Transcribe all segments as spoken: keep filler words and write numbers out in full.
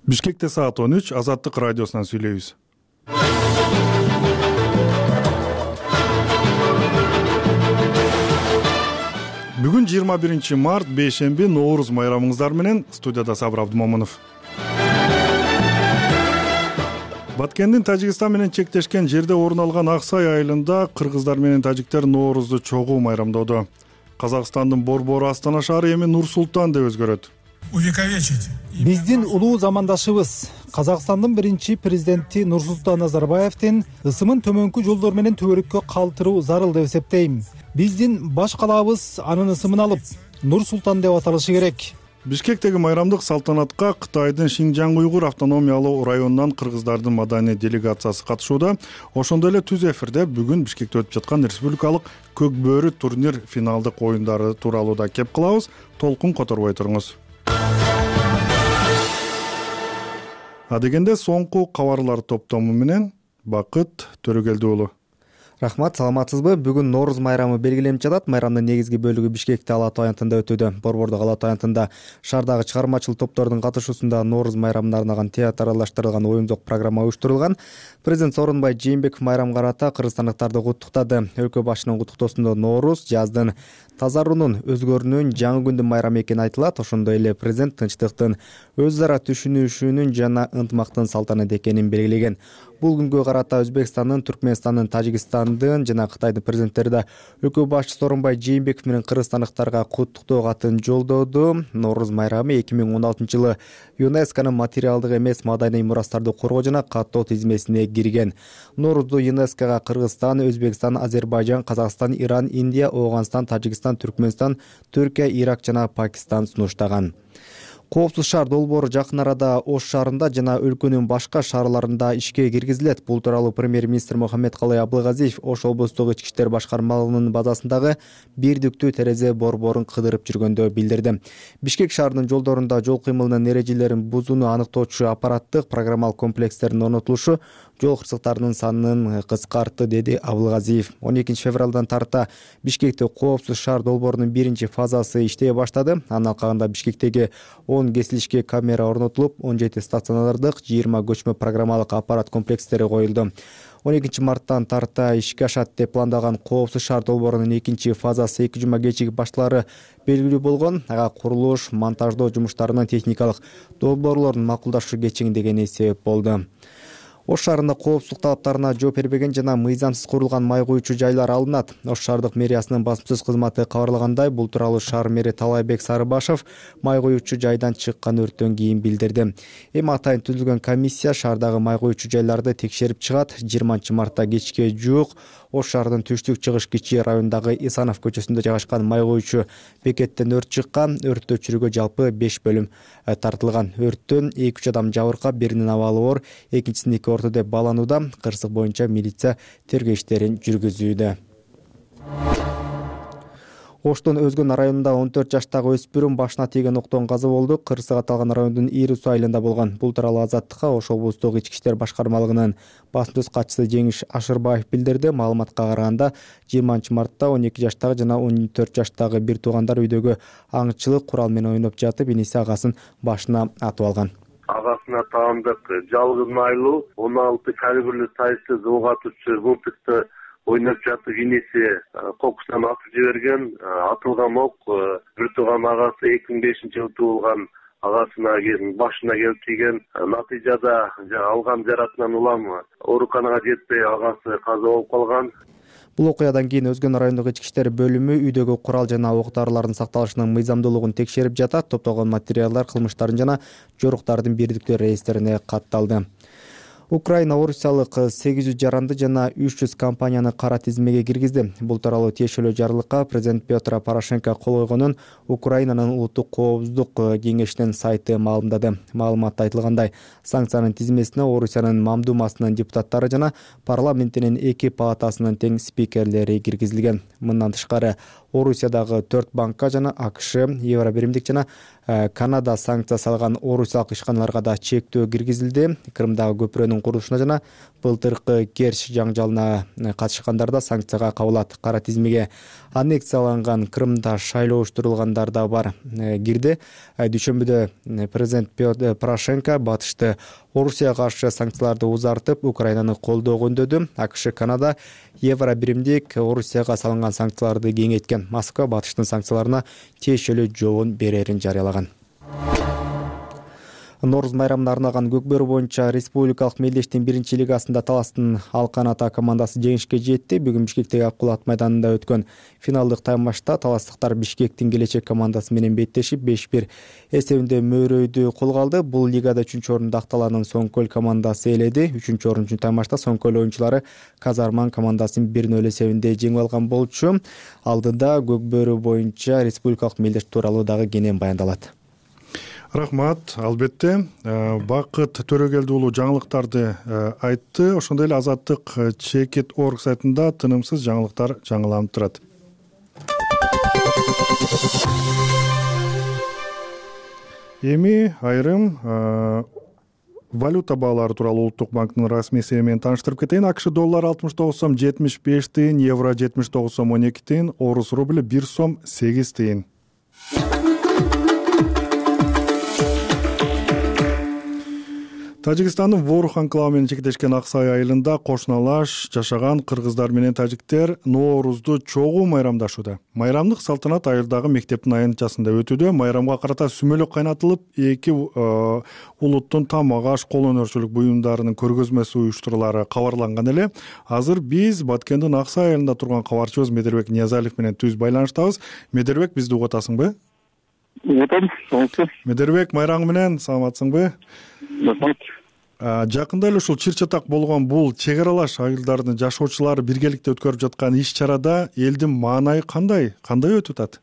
Бишкекте саат он үч, Азаттык радиосунан сүйлөйбүз. Бүгүн жыйырма биринчи март, бейшемби, Нооруз майрамыңыздар менен. Студияда Сабыр Абдымомунов. Баткендин Тажикстан менен чектешкен жерде орун алган Аксай айылында кыргыздар менен тажиктер Ноорузду чогуу майрамдоодо. Казакстандын борбору Астана шаары эми Нур-Султан деп өзгөрөт. Биздин улуу замандашыбыз Казакстандын биринчи президенти Нурсултан Назарбаевдин ысымын төмөнкү жолдор менен төбөрүккө калтыруу зарыл деп эсептейм. Биздин баш калаабыз анын ысымын алып Нур-Султан деп аталышы керек. Бишкектеги майрамдык салтанатка Кытайдын Шинжаң уйгур автономиялуу районунан кыргыздардын маданий делегациясы катышууда. Ошондой эле түз эфирде бүгүн Бишкекте өтүп жаткан республикалык көк бөрү турнир финалдык оюндары тууралуу да кеп кылабыз. Толкун которбой туруңуз. Адегенде соңку кабарлар топтому менен Бакыт Төрөгелди уулу. Рахмат, саламатсызбы? Бүгүн Нооруз майрамы белгиленип жатат. Майрамдын негизги бөлүгү Бишкекте Ала Тоо аянтында өтүүдө. Борбордук Ала Тоо аянтында шаардагы чыгармачыл топтордун катышуусунда Нооруз майрамына арналган театр аралаштырылган оюндук программа уюштурулган. Президент Сооронбай Жээнбеков майрамга карата кыргызстандыктарды куттуктады. Өлкө башчынын куттуктоосунда Нооруз жаздын тазарууунун, өзгөрүүнүн, жаңы күндүн майрамы экени айтылат. Ошондой эле президент тынчтыктын, өз ара түшүнүшүүнүн жана ынтымактын салтанаты экенин белгилеген. Бул күнгө карата Өзбекстандын, Түркмөнстандын, Тажикстандын жана Кытайдын президенттери да өлкө башчысы Сооронбай Жээнбеков менен кыргызстандыктарга куттуктоо катын жолдоду. Нооруз майрамы эки миң он алтынчы жылы ЮНЕСКОнун материалдык эмес маданий мурастарды коргоо жана каттоо тизмесине кирген. Ноорузду ЮНЕСКога Кыргызстан, Өзбекстан, Азербайжан, Казакстан, Иран, Индия, Ооганстан, Тажикстан, Түркмөнстан, Түркия, Ирак жана Пакистан сунуштаган. Коопсуз шаар долбоору жакын арада Ош шаарында жана өлкөнүн башка шаарларында ишке киргизилет. Бул тууралуу премьер-министр Мухаммедкалый Абылгазиев Ош облустук ички иштер башкармалыгынын базасындагы бирдиктүү терезе борборун кыдырып жүргөндө билдирди. Бишкек шаарынын жолдорунда жол кыймылынын эрежелерин бузууну аныктоочу аппараттык программалык комплекстердин орнотулушу жол кырсыктарынын санын кыскартты, деди Абылгазиев. он экинчи февралдан тарта Бишкекте коопсуз шаар долбоорунун биринчи фазасы иштей баштады. Анын алкагында Бишкектеги он кесилишке камера орнотулуп, он жети стационардык, жыйырма көчмө программалык аппарат комплекстери коюлду. он экинчи марттан тарта ишке ашат деп пландаган коопсуз шаар долбоорунун экинчи фазасы эки жума кечигип башталары белгилүү болгон. Ага курулуш, монтаждоо жумуштарынын техникалык долбоорлорун макулдашу кечиңдегени себеп болду. Ош шаарында коопсуздук талаптарына жооп бербеген жана мыйзамсыз курулган май куючу жайлар алынат. Ош шаардык мэриясынын басымсыз кызматы кабарлагандай, бул тууралуу шаар мэри Талайбек Сарыбашев май куючу жайдан чыккан өрттөн кийин билдирди. Эми атайын түзүлгөн комиссия шаардагы май куючу жайларды текшерип чыгат. жыйырманчы мартта кечке жуук Ош шаарынын түштүк чыгыш кичи районундагы Исанов көчөсүндө жайгашкан май куючу бекеттен өрт чыккан. Өрттү өчүрүүгө жалпы беш бөлүм тартылган. Өрттөн эки үч адам жабыркап, биринин абалы оор, экинчисиники орто деп бааланууда. Кырсык боюнча милиция тергөө иштерин жүргүзүүдө. Оштун Өзгөн районунда он төрт жаштагы өспүрүм башына тийген октон каза болду. Кырсык аталган райондун Ири суу айылында болгон. Бул тууралуу Азаттыкка Ош облустук ички иштер башкармалыгынын басмсыз катчысы Жеңиш Ашырбаев билдирди. Маалыматка караганда жыйырманчы мартта он эки жаштагы жана он төрт жаштагы бир туугандар үйдөгү аңчылык курал менен ойноп жатып, иниси агасын башына атып алган. Агасына таандык жалгыз найлуу он алты калибрлүү сайсыз ок атуучу комплекте ойноп жатып, иниси кокусунан атып жиберген. Атылган ок бир тууган агасы эки миң бешинчи жылы туулган агасына башына келип тийген. Натыйжада алган жаратынан улам ооруканага жетпей агасы каза болуп калган. Бул окуядан кийин Өзгөн райондук ички иштер бөлүмү үйдөгү курал жана ок дарылардын сакталышынын мыйзамдуулугун текшерип жатат. Топтолгон материалдар кылмыштардын жана жоруктардын бирдиктүү реестрине катталды. Украина орусиялык сегиз жүз жаранды жана үч жүз компанияны кара тизмеге киргизди. Бул тууралуу тиешелүү жарлыкка президент Петр Порошенко кол койгонун Украинанын улуттук коопсуздук кеңешинин сайты маалымдады. Маалыматта айтылгандай, санкциянын тизмесине Орусиянын Мамдумасынын депутаттары жана парламентинин эки палатасынын тең спикерлери киргизилген. Мындан тышкары Орусиядагы төрт банкка жана АКШ, Евробиримдик жана Канада санкция салган орусиялык ишканаларга да чектөө киргизилди. Крымдагы көпүрөнүн курулушуна жана былтыркы Керчь жаңжалына катышкандар да санкцияга кабылат. Кара тизмеге аннексияланган Крымда шайлоо уюштурулгандар да бар кирди. Дүйшөмбүдө президент Петр Порошенко батышты Орусияга каршы санкцияларды узартып, Украинаны колдоого үндөдү. АКШ Канада евро биримдик Орусияга салынган санкцияларды кеңейткен. Москва батыштын санкцияларына тиешелүү жообун берерин жарыялаган. Нооруз майрамына арналган көкбөрү боюнча республикалык мелдештин биринчи лигасында Таластын Алкан ата командасы жеңишке жетти. Бүгүн Бишкектеги Акбулат майданында өткөн финалдык таймашта таластыктар Бишкектин Келечек командасы менен беттешип беш бир эсебинде мөөрөйдү колго алды. Бул лигада үчүнчү орунду Акталаанын Соңкөл командасы ээледи. үчүнчү орун үчүн таймашта Соңкөл оюнчулары Казарман командасын бир нөл эсебинде жеңип алган болчу. Алдыда көкбөрү боюнча республикалык мелдеш тууралуу дагы кенен баяндалат. Рахмат. Албетте Бакыт Төрөгелди уулу жаңылыктарды айтты. Ошондой эле Азаттык чекит точка орг сайтында тынымсыз жаңылыктар жаңыланып турат. Эми айрым валюта баалары тууралуу Улуттук банктын расмий эсеби менен тааныштырып кетейин. АКШ доллары алтымыш тогуз сом жетимиш беш тыйын, евро жетимиш тогуз сом он эки тыйын, орус рубль бир сом сегиз тыйын. Тажикстандын Ворух анклавы менен чектешкен Аксай айылында кошуналаш жашаган кыргыздар менен тажиктер Ноорузду чогуу майрамдашууда. Майрамдык салтанат айылдагы мектептин аянтчасында өтүүдө. Майрамга карата сүмөлөк кайнатылып, эки улуттун тамак аш, кол өнөрчүлүк буюмдарынын көргөзмөсү уюштурулары кабарланган эле. Азыр биз Баткендин Аксай айылында турган кабарчыбыз Медербек Ниязалиев менен түз байланыштабыз. Медербек, бизди угуп атасыңбы? Угутам, саламатсызбы. Медербек, майраңы менен саламатсыңбы? Рахмат. Жакында эле ушул чыр чатак болгон бул чек аралаш айылдардын жашоочулары биргеликте өткөрүп жаткан иш-чарада элдин маанайы кандай? Кандай өтүп атат?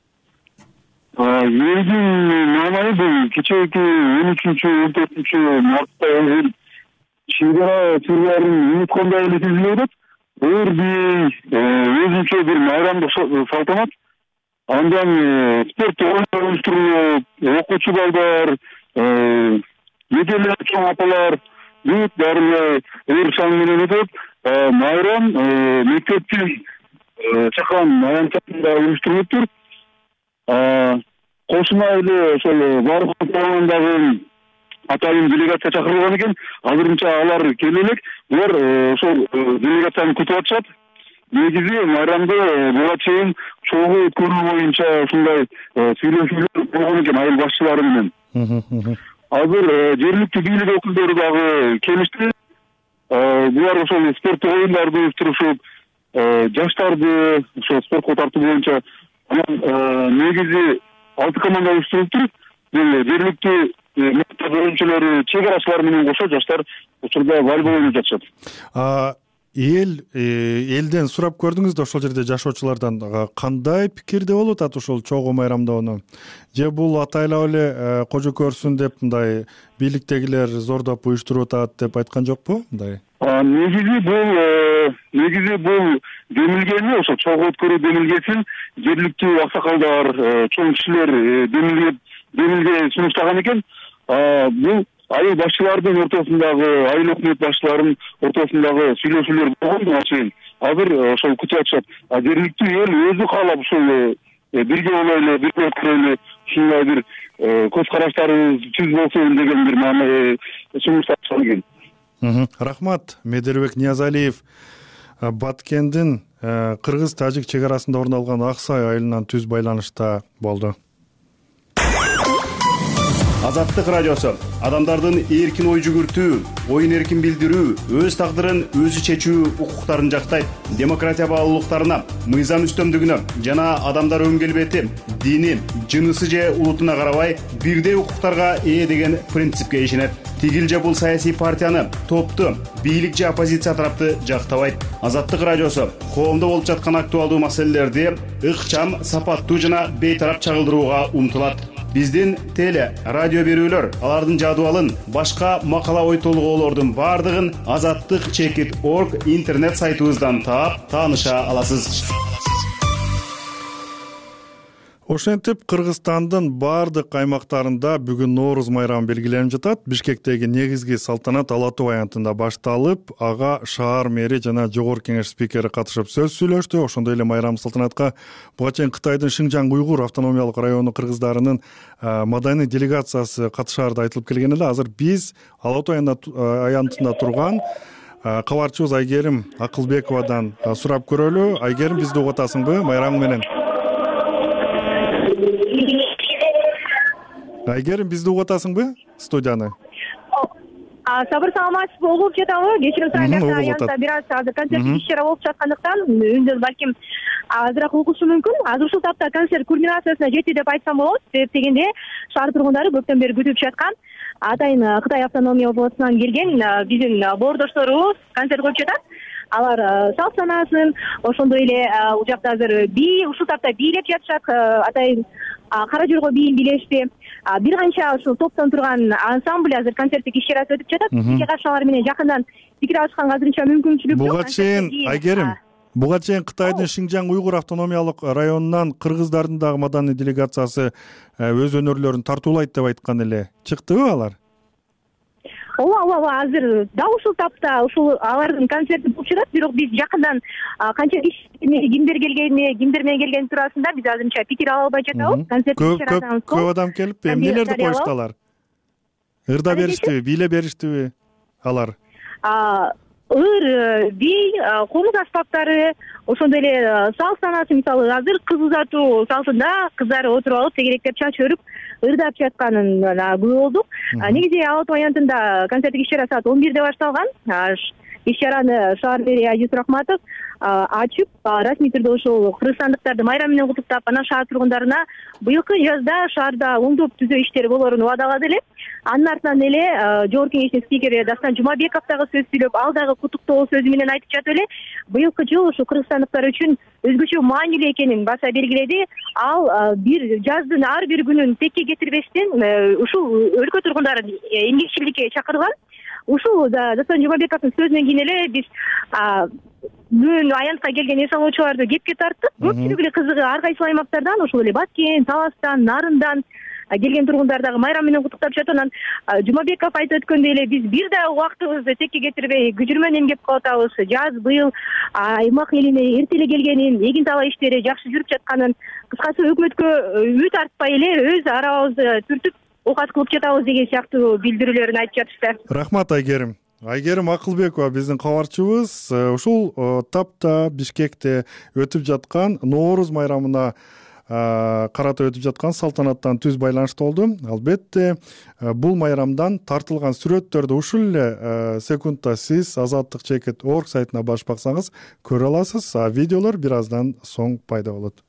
Элдин маанайы бул кечээки он үчүнчү он төртүнчү мартта эл чек ара чырларын уnuткандай эле сезилип атат. Өрдүй өзүнчө бир майрамдык салтанат. Андан спорт оюндар уюштурулуп, окуучу балдар, меделер, чоң апалар, бүт баары өр сан менен өтүп, майрам мектептин чакан аянтчасында уюштурулуптур. Кошуна эле ошол Ворух командасындагы атайын делегация чакырылган экен. Азырынча алар келе элек. Булар ошол делегацияны күтүп атышат. Негизи майрамды буга чейин чогуу өткөрүү боюнча ушундай сүйлөшүүлөр болгон экен айыл башчылары менен. Азыр жергиликтүү бийлик өкүлдөрү дагы келишти. Булар ошол спорт оюндарды уюштурушуп, жаштарды ошол спортко тартуу боюнча негизи алты команда уюштурулуптур. Бул жергиликтүү мектеп оюнчулары, чек арачылар менен кошо жаштар учурда волейбол ойноп жатышат. Эл элден сурап көрдүңүз да ошол жерде жашоочулардан кандай пикирде болуп атат ушул чогуу майрамдоону? Же бул атайлап эле кожо көрсүн деп мындай бийликтегилер зордоп уюштуруп атат деп айткан жокпу? Мындай. Негизи бул негизи бул демилгени ошо чогуу өткөрүү демилгесин жергиликтүү аксакалдар, чоң кишилер демилге демилге сунуштаган экен. Бул айыл башчылардын ортосундагы, айыл өкмөт башчыларынын ортосундагы сүйлөшүүлөр болгон чейин. Азыр ошол күтүп атышат. Жергиликтүү эл өзү каалап ушул бирге болойлу, бирге өткөрөлү, ушундай бир көз караштарыбыз түз болсун деген бир маана сунуш тапшырган экен. Рахмат. Медербек Ниязалиев Баткендин кыргыз-тажик чек арасында орун алган Аксай айылынан түз байланышта болду. Азаттык радиосу адамдардын эркин ой жүгүртүү, оюн эркин билдирүү, өз тагдырын өзү чечүү укуктарын жактайт. Демократия баалуулуктарына, мыйзам үстөмдүгүнө жана адамдар өң келбети, дини, жынысы же улутуна карабай бирдей укуктарга ээ деген принципке ишенет. Тигил же бул саясий партияны, топту, бийлик же оппозиция тарапты жактабайт. Азаттык радиосу коомдо болуп жаткан актуалдуу маселелерди ыкчам, сапаттуу жана бейтарап чагылдырууга умтулат. Биздин теле, радио берүүлөр, алардын жадыбалын, башка макала ой толгоолордун бардыгын азаттык чекит точка орг интернет сайтыбыздан таап, тааныша аласыз. Ошентип Кыргызстандын баардык аймактарында бүгүн Нооруз майрамы белгиленип жатат. Бишкектеги негизги салтанат Ала Тоо аянтында башталып, ага шаар мэри жана жогорку кеңеш спикери катышып сөз сүйлөштү. Ошондой эле майрам салтанатка буга чейин Кытайдын Шинжаң уйгур автономиялык району кыргыздарынын маданий делегациясы катышаары айтылып келген эле. Азыр биз Ала Тоо аянтында турган кабарчыбыз Айгерим Акылбековадан сурап көрөлү. Айгерим, бизди угуп атасыңбы? Майраң менен. Айгерим, бизди угуп атасыңбы? Студияны. Сабыр, саламатсызбы? Угуп жатабы? Кечирим сурайм, аянтта бир аз азыр концерттик иш-чара болуп жаткандыктан үндөн балким азыраак угушу мүмкүн. Азыр ушул тапта концерт кульминациясына жетти деп айтсам болот. Себеп дегенде шаар тургундары көптөн бери күтүп жаткан атайын Кытай автономия облусунан келген биздин боордошторубуз концерт коюп жатат. Алар салт санаасын, ошондой эле бул жакта азыр бий, ушул тапта бийлеп жатышат, атайын кара жорго бийин бийлешти. Бир канча ушул топтон турган ансамбль азыр концерттик иш-чарасы өтүп жатат. Бизге каршы алар менен жакындан пикир алышканга азырынча мүмкүнчүлүк жок. Буга чейин Айгерим, буга чейин Кытайдын Шинжаң уйгур автономиялык районунан кыргыздардын дагы маданий делегациясы өз өнөрлөрүн тартуулайт деп айткан эле. Чыктыбы алар? Ооба, ооба, азыр да ушул тапта ушул алардын концерти болуп жатат. Бирок биз жакындан канча кимдер келгени, кимдер менен келгени туурасында биз азырынча пикир ала албай жатабыз. Концерт көп адам келип, эмнелерди коюшту алар? Ырда бериштиби, бийлеп бериштиби алар? Ыр, бий, комуз аспаптары, ошондой эле салт санаасы, мисалы азыр кыз узатуу салтында кыздар отуруп алып тегеректеп чач өрүп ырдап жатканын күбө болдук. Негизи Ала Тоо аянтында концерттик иш-чара саат он бирде башталган. Иш-чараны шаар мэри Азиз Рахматов ачып, расмий түрдө ошол кыргызстандыктарды майрам менен куттуктап, анан шаар тургундарына быйылкы жазда шаарда оңдоп түзөө иштери болорун убадалады эле. Анын артынан эле жогорку кеңештин спикери Дастан Жумабеков дагы сөз сүйлөп, ал дагы куттуктоо сөзү менен айтып жатып эле быйылкы жыл ушу кыргызстандыктар үчүн өзгөчө маанилүү экенин баса белгиледи. Ал бир жаздын ар бир күнүн текке кетирбестен ушул өлкө тургундарын эмгекчиликке чакырган. Ушул Дастан Жумабековдун сөзүнөн кийин эле биз бүгүн аянтка келген эс алуучуларды кепке тарттык. Көпчүлүк эле кызыгы ар кайсы аймактардан, ошол эле Баткен, Таластан, Нарындан келген тургундар дагы майрам менен куттуктап жатат. Анан Жумабеков айтып өткөндөй эле биз бир да убактыбызды текке кетирбей күжүрмөн эмгек кылып атабыз. Жаз быйыл аймак элине эрте эле келгенин, эгин тала иштери жакшы жүрүп жатканын, кыскасы өкмөткө үмүт артпай эле өз арабызды түртүп оокат кылып жатабыз деген сыяктуу билдирүүлөрүн айтып жатышты. Рахмат, Айгерим. Айгерим Акылбекова биздин кабарчыбыз. Ушул тапта Бишкекте өтүп жаткан Нооруз майрамына карата өтүп жаткан салтанаттан түз байланышта болду. Албетте бул майрамдан тартылган сүрөттөрдү ушул эле секундта сиз азаттык чекит точка орг сайтына басып баксаңыз көрө аласыз. Видеолор бир аздан соң пайда болот.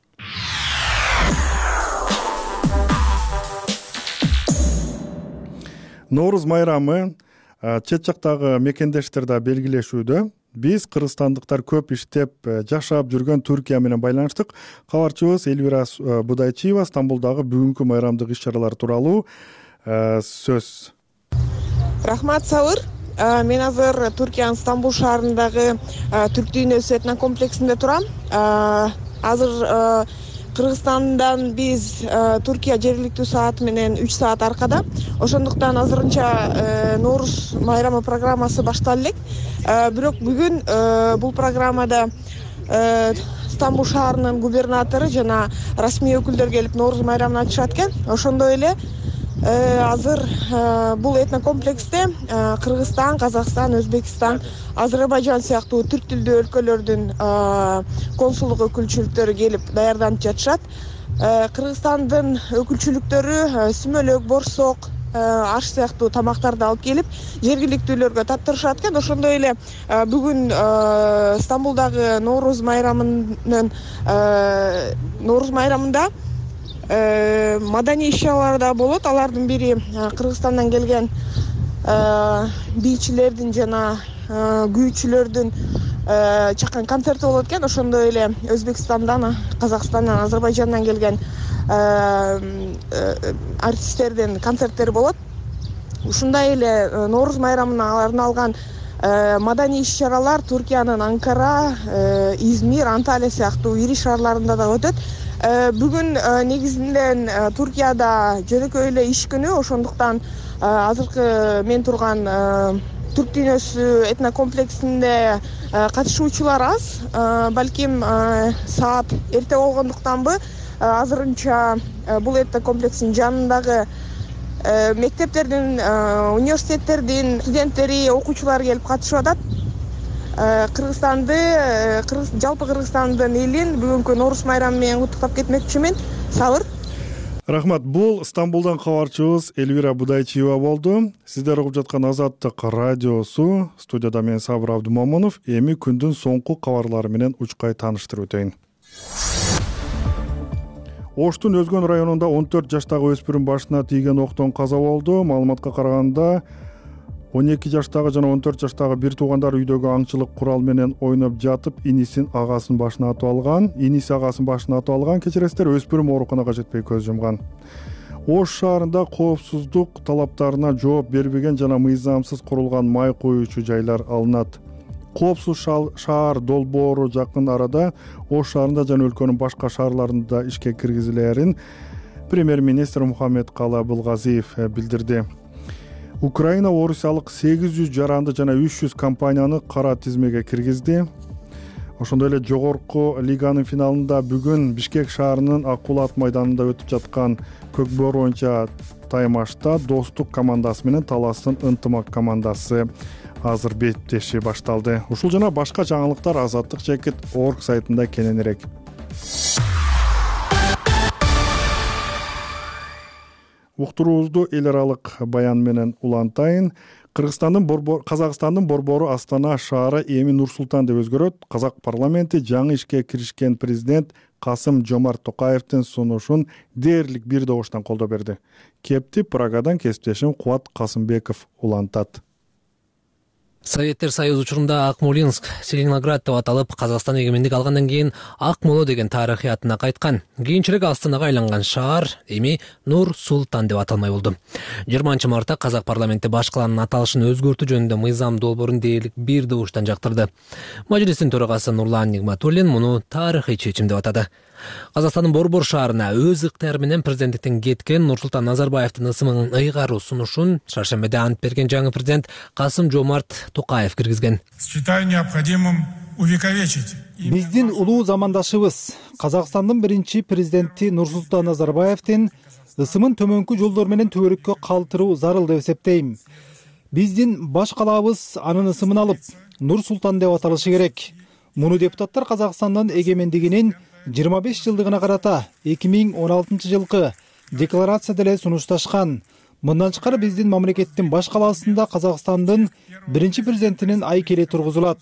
Нооруз майрамы чет жактагы мекендештер да белгилешүүдө. Биз кыргызстандыктар көп иштеп жашап жүргөн Түркия менен байланыштык. Кабарчыбыз Элвира Будайчиева Стамбулдагы бүгүнкү майрамдык иш-чаралар тууралуу сөз. Рахмат, Сабыр. Мен азыр Түркиянын Стамбул шаарындагы Түрк дүйнөсү этно комплексинде турам. Азыр Кыргызстандан биз Түркия жергиликтүү саат менен үч саат аркада. Ошондуктан азырынча Нооруз майрамы программасы башталып элек. Бирок бүгүн бул программада Стамбул шаарынын губернатору жана расмий өкүлдөр келип Нооруз майрамын ачышат экен. Ошондой эле азыр бул этно комплексте Кыргызстан, Казакстан, Өзбекстан, Азербайжан сыяктуу түрк тилдүү өлкөлөрдүн консулдук өкүлчүлүктөрү келип даярданып жатышат. Кыргызстандын өкүлчүлүктөрү сүмөлөк, борсок, аш сыяктуу тамактарды алып келип жергиликтүүлөргө таттырышат экен. Ошондой эле бүгүн Стамбулдагы Нооруз майрамынын Нооруз майрамында маданий иш-чаралар да болот. Алардын бири Кыргызстандан келген бийчилердин жана күйчүлөрдүн чакан концерти болот экен. Ошондой эле Өзбекстандан, Казакстандан, Азербайжандан келген артисттердин концерттери болот. Ушундай эле Нооруз майрамына арналган маданий иш-чаралар Түркиянын Анкара, Измир, Анталия сыяктуу ири шаарларында да өтөт. бүгүн негизинен Туркияда жөнөкөй эле иш күнү, ошондуктан азыркы мен турган Түрк дүйнөсү этнокомплексинде катышуучулар аз. Балким саат эрте болгондуктанбы, азырынча бул этнокомплексин жанындагы мектептердин, университеттердин студенттери, окуучулары келип катышып атат. Кыргызстанды, жалпы Кыргызстандын элин бүгүнкү Нооруз майрамы менен куттуктап кетмекчимин. Сабыр. Рахмат. Бул Стамбулдан кабарчыбыз Элвира Будайчиева болду. Сиздер угуп жаткан Азаттык радиосу. Студияда мен Сабыр Абдумомунов. Эми күндүн соңку кабарлары менен учкай тааныштырып өтөйүн. Оштун Өзгөн районунда он төрт жаштагы өспүрүм башына тийген октон каза болду. Маалыматка караганда он эки жаштагы жана он төрт жаштагы бир туугандар үйдөгү аңчылык курал менен ойноп жатып, инисин агасын башына атып алган. Иниси агасын башына атып алган. Кечиресиздер, өспүрүм ооруканага жетпей көз жумган. Ош шаарында коопсуздук талаптарына жооп бербеген жана мыйзамсыз курулган май коюучу жайлар алынат. Коопсуз шаар долбоору жакын арада Ош шаарында жана өлкөнүн башка шаарларында ишке киргизилерин премьер-министр Мухаммед Калый Абылгазиев билдирди. Украина орусиялык сегиз жүз жаранды жана үч жүз компанияны кара тизмеге киргизди. Ошондой эле жогорку лиганын финалында бүгүн Бишкек шаарынын Акулат майданында өтүп жаткан Көкбөр боюнча таймашта Достук командасы менен Таластын Ынтымак командасы азыр беттеши башталды. Ушул жана башка жаңылыктар азаттык чекит орг сайтында кененирээк. Уктуруубузду эл аралык баян менен улантайын. Кыргызстандын борбор, Казакстандын борбору Астана шаары эми Нур-Султан деп өзгөрөт. Казак парламенти жаңы ишке киришкен президент Касым-Жомарт Токаевдин сунушун дээрлик бир добуштан колдоо берди. Кепти Прагадан кесиптешим Кубат Касымбеков улантат. Советтер Союзу учурунда Акмолинск, Селеноград деп аталып, Казакстан эгемендик алгандан кийин Акмола деген тарыхый атына кайткан. Кийинчерээк Астанага айланган шаар эми Нур-Султан деп аталмай болду. жыйырманчы мартта Казак парламенти баш калаанын аталышын өзгөртүү жөнүндө мыйзам долбоорун дээрлик бир добуштан жактырды. Мажлистин төрагасы Нурлан Нигматуллин муну тарыхый чечим деп атады. Казакстандын Борбор шаарына өз ыктыяры менен президенттиктен кеткен Нурсултан Назарбаевдин ысымын ыйгаруу сунушун шаршембиде ант берген жаңы президент Касым-Жомарт Токаев киргизген. Считаю необходимым увековечить. Биздин улуу замандашыбыз Казакстандын биринчи президенти Нурсултан Назарбаевдин ысымын төмөнкү жолдор менен төбөрүккө калтыруу зарыл деп эсептейм. Биздин баш калаабыз анын ысымын алып Нур-Султан деп аталышы керек. Муну депутаттар Казакстандын эгемендигинин жыйырма беш жылдыгына карата эки миң он алтынчы жылкы декларация деле сунушташкан. Мындан тышкары биздин мамлекеттин баш калаасында Казакстандын биринчи президентинин айкели тургузулат.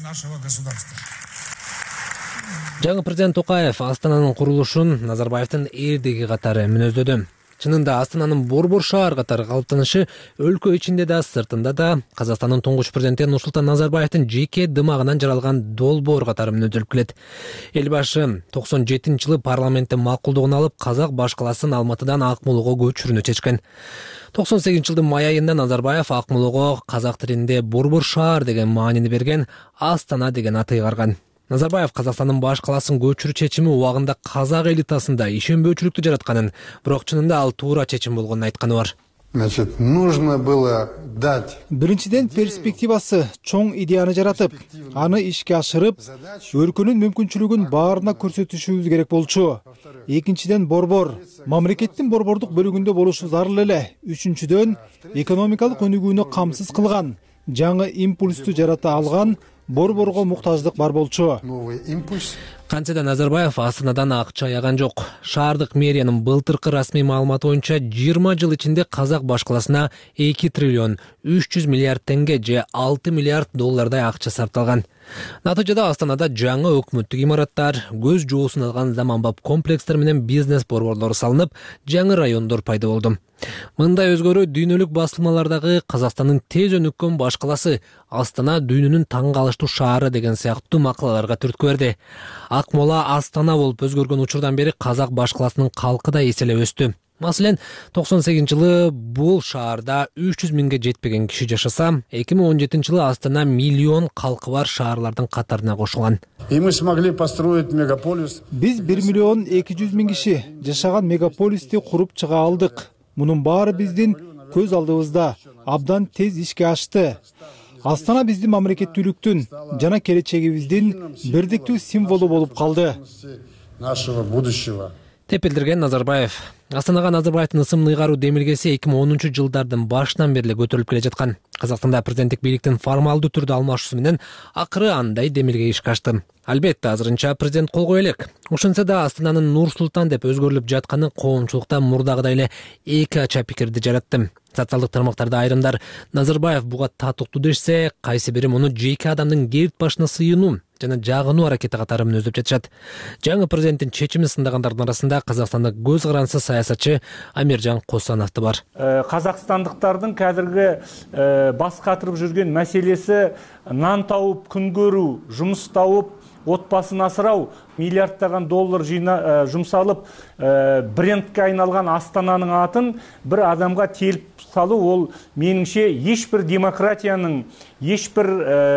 Жаңы президент Токаев Астананын курулушун Назарбаевдин эрдиги катары мүнөздөдү. Чынында Астананын Борбор шаар катары калыптанышы өлкө ичинде да, сыртында да Казакстандын туңгуч президенти Нурсултан Назарбаевдин жеке дымагынан жаралган долбоор катары мүнөздөлүп келет. Эл башы токсон жетинчи жылы парламенттин макулдугун алып, Казак баш калаасын Алматыдан Акмолого көчүрүүнү чечкен. токсон сегизинчи жылдын май айында Назарбаев Акмолого казак тилинде Борбор шаар деген маанини берген, Астана деген аты ыйгарган. Назарбаев Казакстандын баш калаасын көчүрүү чечими убагында казак элитасында ишенбөөчүлүктү жаратканын, бирок чынында ал туура чечим болгонун айтканы бар. Значит, нужно было дать. Биринчиден перспективасы чоң идеяны жаратып, аны ишке ашырып, өлкөнүн мүмкүнчүлүгүн баарына көрсөтүшүбүз керек болчу. Экинчиден борбор, мамлекеттин борбордук бөлүгүндө болушу зарыл эле. Үчүнчүдөн экономикалык өнүгүүнү камсыз кылган, жаңы импульсту жарата алган борборго муктаждык бар болчу. Кантсе да Назарбаев Астанадан акча аяган жок. Шаардык мэриянын былтыркы расмий маалыматы боюнча жыйырма жыл ичинде казак баш калаасына эки триллион үч жүз миллиард теңге же алты миллиард доллардай акча сарпталган. Натыйжада Астанада жаңы өкмөттүк имараттар, көз жоосун алган заманбап комплекстер менен бизнес борборлору салынып, жаңы райондор пайда болду. Мындай өзгөрүү дүйнөлүк басылмалардагы Казакстандын тез өнүккөн баш калаасы, Астана дүйнөнүн таң калыштуу шаары деген сыяктуу макалаларга түрткү берди. Акмола Астана болуп өзгөргөн учурдан бери казак баш калаасынын калкы да эселеп өстү. Маселен, токсон сегизинчи жылы бул шаарда үч жүз миңге жетпеген киши жашаса, эки миң он жетинчи жылы Астана миллион калкы бар шаарлардын катарына кошулган. И мы смогли построить мегаполис. Биз бир миллион эки жүз миң киши жашаган мегаполисти куруп чыга алдык. Мунун баары биздин көз алдыбызда абдан тез ишке ашты. Астана биздин мамлекеттүүлүктүн жана келечегибиздин бирдиктүү символу болуп калды. Нашего будущего. Деп билдирген Назарбаев. Астанага Назарбаевдин ысымын ыйгаруу демилгеси эки миң онунчу жылдардын башынан бери көтөрүлүп келе жаткан. Казакстанда президенттик бийликтин формалдуу түрдө алмашуусу менен акыры андай демилге ишке ашты. Албетте, азырынча президент кол кое элек. Ошентсе да Астананын Нур Султан деп өзгөрүлүп жатканы коомчулукта мурдагыдай эле эки ача пикирди жаратты. Социалдык тармактарда айрымдар Назарбаев буга татыктуу дешсе, кайсы бири муну жеке адамдын керт башына сыйынуу жана жагынуу аракети катары мүнөздөп жатышат. Жаңы президенттин чечимин сындагандардын арасында казакстандык көз карансыз саясатчы Амиржан Косанов да бар. Казакстандыктардын казыркы бас катырып жүргөн маселеси нан тауып күн көрүү, жумуш тауып, отбасын асырау, миллиардтаган доллар жумсалып, брендке айналган Астананын атын бир адамга телип салуу, ол менимче эч бир демократиянын, эч бир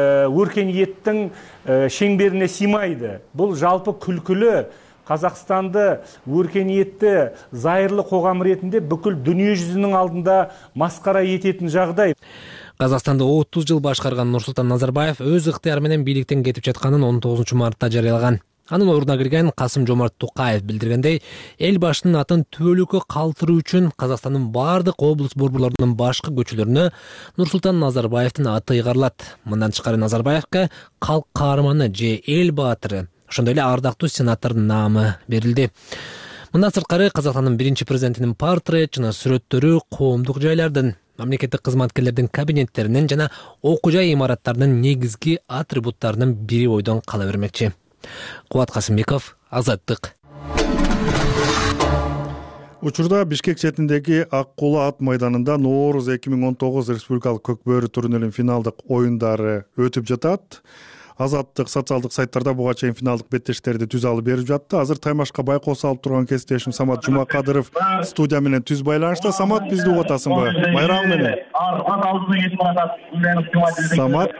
өркениеттин шеңберине сыймайды. Бул жалпы күлкүлүү, Казакстанды өркениетті зайырлы қоғам ретінде бүкіл дүние жүзінің алдында маскара ететін жагдай. Казакстанды отуз жыл башкарган Нурсултан Назарбаев өз ыктыяры менен бийликтен кетип жатканын он тогузунчу мартта жарыялаган. Анын ордуна кирген Касым-Жомарт Токаев билдиргендей, эл башынын атын түбөлүккө калтыруу үчүн Казакстандын бардык облус борборлорунун башкы көчөлөрүнө Нурсултан Назарбаевдин аты ыйгарылат. Мындан тышкары Назарбаевка калк каарманы же эл баатыры, ошондой эле ардактуу сенатордун наамы берилди. Мындан сырткары Казакстандын биринчи президентинин портрет жана сүрөттөрү коомдук жайлардын, мамлекеттик кызматкерлердин кабинеттеринен жана окуу жай имараттарынын негизги атрибуттарынын бири ойдон кала бермекчи. Кубат Касымбеков, Азаттык. Учурда Бишкек четиндеги Ак Кулаа ат майданында Нооруз эки миң он тогуз республикалык көкбөрү турниринин финалдык оюндары өтүп жатат. Азаттык социалдык сайттарда буга чейин финалдык беттештерди түз алып берип жатты. Азыр таймашка байкоо салып турган кесиптешим Самат Жумакадыров студия менен түз байланышта. Самат, бизди угуп атасыңбы? Майрам менен. Самат.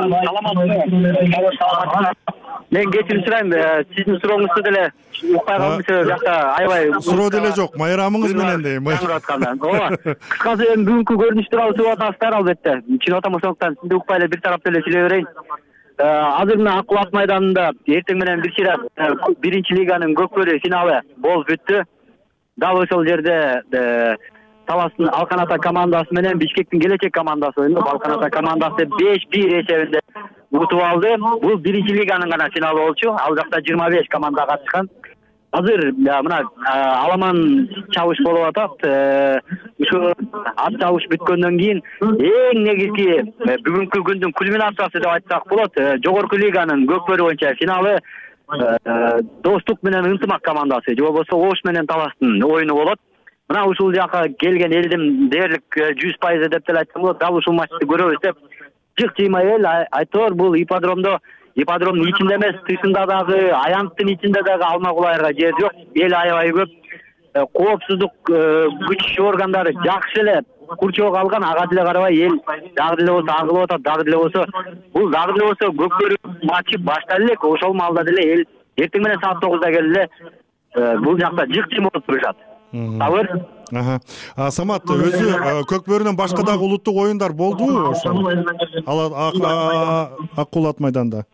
Мен кечирим сурайм, сиздин сурооңузду деле укпай калдым, жакта аябай. Суроо деле жок, майрамыңыз менен дейм. Ооба. Кыскасы эми бүгүнкү көрүнүш тууралуу сүрөп атасыздар албетте. Чын атам ошондуктан сизди укпай эле бир тараптан эле сүйлөй берейин. Азыр мына Ак Кулаа майданында эртең менен бир чират биринчи лиганын көкбөрү финалы болуп бүттү. Дал ошол жерде Таластын Алкан Ата командасы менен Бишкектин Келечек командасы ойноп, Алкан Ата командасы беш бир эсебинде утуп алды. Бул биринчи лиганын гана финалы болчу. Ал жакта жыйырма беш команда катышкан. Азыр мына аламан чабыш болуп атат. Ушу ат чабыш бүткөндөн кийин эң негизги бүгүнкү күндүн кульминациясы деп айтсак болот. Жогорку лиганын көкбөрү боюнча финалы Достук менен Ынтымак командасы, же болбосо Ош менен Таластын оюну болот. Мына ушул жака келген элдин дээрлик жүз пайыз деп деле айтсам болот. Дал ушул матчты көрөбүз деп жык жыймай эл айтор бул ипподромдо ипподромдун ичинде эмес, тышында дагы, аянттын ичинде дагы алма кулайырга жер жок. Эл аябай көп. Коопсуздук күч органдары жакшы эле курчоого алган, ага деле карабай эл дагы деле болсо агылып атат, дагы деле болсо бул дагы деле болсо көкбөрү матчы башталып элек. Ошол маалда деле эл эртең менен саат тогузда келди эле бул жакта жык жыйм болуп турушат. Табыр. Аха. А Самат, өзү көкбөрүнөн башка дагы улуттук оюндар болдубу ошол? Ал Ак Кулаа майданда.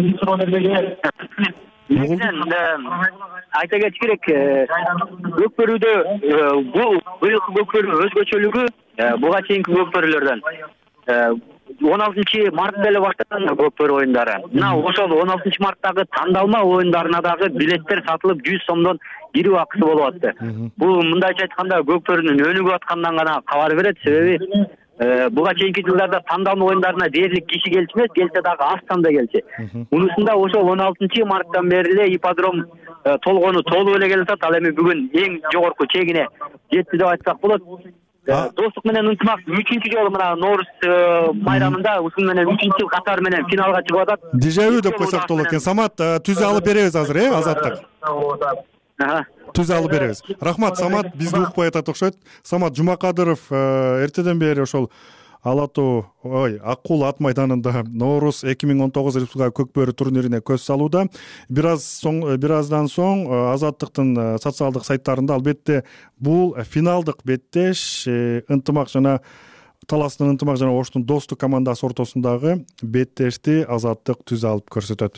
Айта кетиш керек, көкбөрүдө бул быйылкы көкбөрү өзгөчөлүгү буга чейинки көкбөрүлөрдөн он алтынчы мартта эле башталган көкбөрү оюндары. Мына ошол он алтынчы марттагы тандалма оюндарына дагы билеттер сатылып жүз сомдон кирүү акысы болуп атты. Бул мындайча айтканда көкбөрүнүн өнүгүп атканынан гана кабар берет. Себеби буга чейинки жылдарда тандалма оюндарына дээрлик киши келчү эмес, келсе дагы аз санда келчү. Мунусунда ошол он алтынчы марттан бери эле ипподром толгону толуп эле келе атат. Ал эми бүгүн эң жогорку чегине жетти деп айтсак болот. Достук менен Ынтымак үчүнчү жолу мына Нооруз майрамында ушун менен үчүнчү жыл катар менен финалга чыгып атат. Дежавю деп койсок болот экен. Самат, түз алып беребиз азыр, э, Азаттык. түзө алып беребиз. Рахмат, Самат бизди укпай атат окшойт. Самат Жумакадыров эртеден бери ошол ала тоо ой ак кул ат майданында Нооруз эки миң он тогуз республика көкбөрү турнирине көз салууда. Бир аз соң бир аздан соң Азаттыктын социалдык сайттарында албетте бул финалдык беттеш ынтымак жана Таластын ынтымак жана Оштун достук командасы ортосундагы беттешти Азаттык түзө алып көрсөтөт.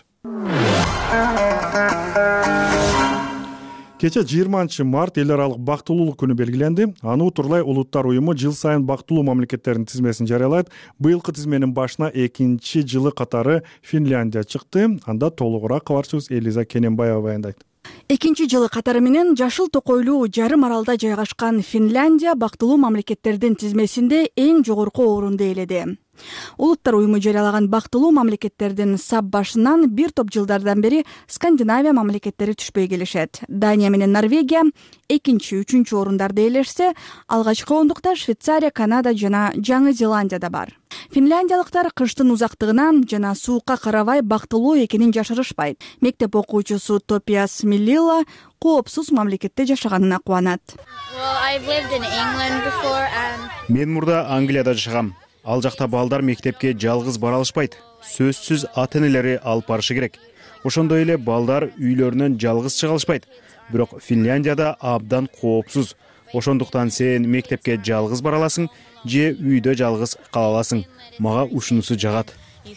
Кече жыйырманчы март эл аралык бактылуулук күнү белгиленди. Аны утурлай Улуттар уюму жыл сайын бактылуу мамлекеттердин тизмесин жарыялайт. Быйылкы тизменин башына экинчи жылы катары Финляндия чыкты. Анда толугураак кабарчыбыз Элиза Кененбаева баяндайт. Экинчи жылы катары менен жашыл токойлуу жарым аралда жайгашкан Финляндия бактылуу мамлекеттердин тизмесинде эң жогорку орунду ээледи. Улуттар уюму жарыялаган бактылуу мамлекеттердин сап башынан бир топ жылдардан бери Скандинавия мамлекеттери түшпөй келишет. Дания менен Норвегия экинчи, үчүнчү орундарда ээлешсе, алгачкы ондукта Швейцария, Канада жана Жаңы Зеландияда бар. Финляндиялыктар кыштын узактыгынан жана суукка карабай бактылуу экенин жашырышпайт. Мектеп окуучусу Топиас Миллила коопсуз мамлекетте жашаганына кубанат. Мен мурда Англияда жашагам. Ал жакта балдар мектепке жалгыз бара алышпайт. Сөзсүз ата-энелери алып барышы керек. Ошондой эле балдар үйлөрүнөн жалгыз чыга алышпайт. Бирок Финляндияда абдан коопсуз. Ошондуктан сен мектепке жалгыз бара аласың же үйдө жалгыз кала аласың. Мага ушунусу жагат.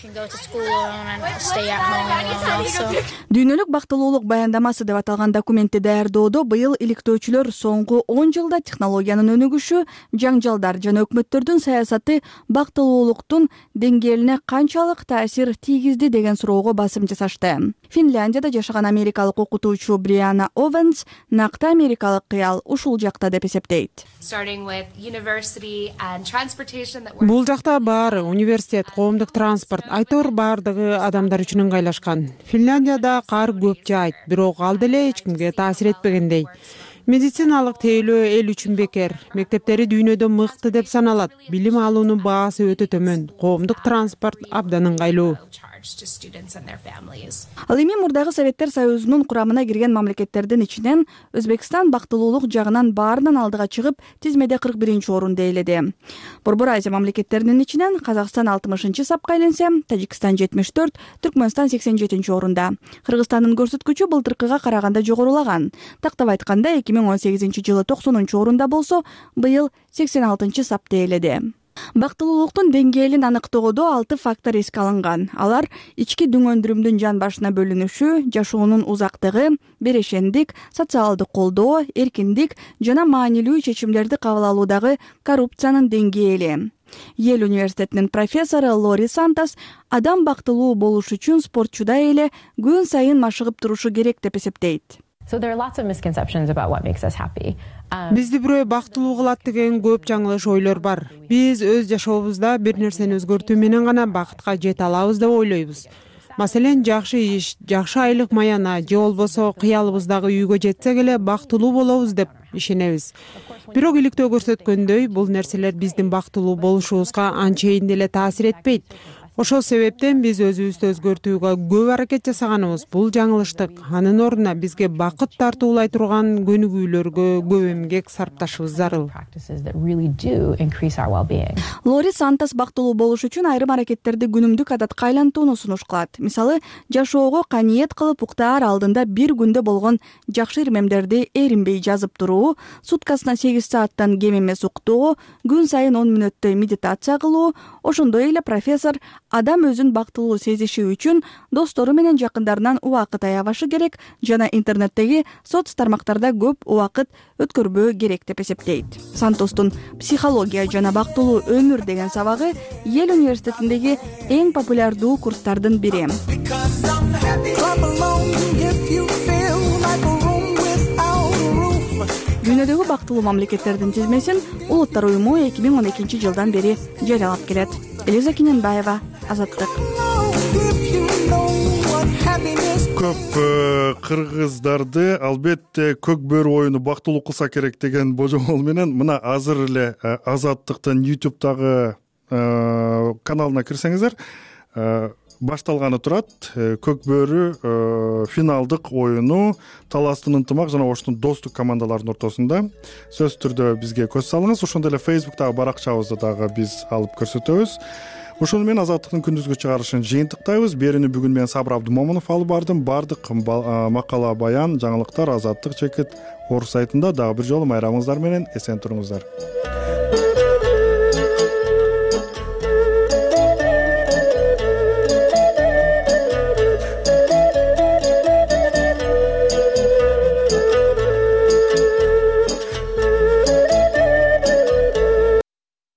Дүйнөлүк бактылуулук баяндамасы деп аталган документти даярдоодо быйыл иликтөөчүлөр соңку он жылда технологиянын өнүгүшү, жаңжалдар жана өкмөттөрдүн саясаты бактылуулуктун деңгээлине канчалык таасир тийгизди деген суроого басым жасашты. Финляндияда жашаган америкалык окутуучу Бриана Овенс накты америкалык кыял ушул жакта деп эсептейт. Бул жакта баары университет, коомдук транспорт, айтор баардыгы адамдар үчүн ыңгайлашкан. Финляндияда кар көп жаайт, бирок ал деле эч кимге таасир этпегендей. Медициналык тейлөө эл үчүн бекер. Мектептери дүйнөдө мыкты деп саналат. Билим алуунун баасы өтө төмөн. Коомдук транспорт абдан ыңгайлуу. Ал эми мурдагы Советтер Союзунун курамына кирген мамлекеттердин ичинен Өзбекстан бактылуулук жагынан баарынан алдыга чыгып, тизмеде кырк биринчи орунду ээледи. Борбор Азия мамлекеттеринин ичинен Казакстан алтымышынчы сапка айленсе, Тажикстан жетимиш төрт, Түркмөнстан сексен жетинчи орунда. Кыргызстандын көрсөткүчү былтыркыга караганда жогорулаган. Тактап айтканда эки миң он сегизинчи жылы токсонунчу орунда болсо, быйыл сексен алтынчы сапты ээледи. Бактылуулуктун деңгээлин аныктоодо алты фактор эске алынган. Алар ички дүңөндүрүмдүн жан башына бөлүнүшү, жашоонун узактыгы, берешендик, социалдык колдоо, эркиндик жана маанилүү чечимдерди кабыл алуудагы коррупциянын деңгээли. Йел университетинин профессору Лори Сантос адам бактылуу болуш үчүн спортчуда эле күн сайын машыгып турушу керек деп эсептейт. Бизди бирөө бактылуу кылат деген көп жаңылыш ойлор бар. Биз өз жашообузда бир нерсени өзгөртүү менен гана бакытка жете алабыз деп ойлойбуз. Маселен, жакшы иш, жакшы айлык маяна же болбосо кыялыбыздагы үйгө жетсек эле бактылуу болобуз деп ишенебиз. Бирок иликтөө көрсөткөндөй, бул нерселер биздин бактылуу болушубузга анчейин деле таасир этпейт. Ошол себептен биз өзүбүздү өзгөртүүгө көп аракет жасаганыбыз бул жаңылыштык. Анын ордуна бизге бакыт тартуулай турган көнүгүүлөргө көп эмгек сарпташыбыз зарыл. Лори Сантос бактылуу болуш үчүн айрым аракеттерди күнүмдүк адатка айлантууну сунуш кылат. Мисалы, жашоого каниет кылып уктаар алдында бир күндө болгон жакшы ирмемдерди эринбей жазып туруу, суткасына сегиз сааттан кем эмес уктоо, күн сайын он мүнөттөй медитация кылуу. Ошондой эле профессор адам өзүн бактылуу сезиши үчүн достору менен жакындарынан убакыт аябашы керек жана интернеттеги соц тармактарда көп убакыт өткөрбөө керек деп эсептейт. Сантостун психология жана бактылуу өмүр деген сабагы Йел университетиндеги эң популярдуу курстардын бири. Дүйнөдөгү бактылуу мамлекеттердин тизмесин Улуттар уюму эки миң он экинчи жылдан бери жарыялап келет. Элиза Кененбаева, Азаттык. Көп кыргыздарды албетте көк бөрү оюну бактылуу кылса керек деген божомол менен мына азыр эле Азаттыктын ютубтагы каналына кирсеңиздер, башталганы турат. Көк бөрү финалдык оюну Таластын ынтымак жана Оштун достук командаларынын ортосунда. Сөзсүз түрдө бизге көз салыңыз. Ошондой эле Facebooктагы баракчабызда дагы биз алып көрсөтөбүз. Ошону менен Азаттыктын күндүзгү чыгарылышын жыйынтыктайбыз. Берүүнү бүгүн мен Сабыр Абдымомунов алып бардым. Бардык макала, баян, жаңылыктар Азаттык чекит орус сайтында. Дагы бир жолу майрамыңыздар менен эсен туруңуздар.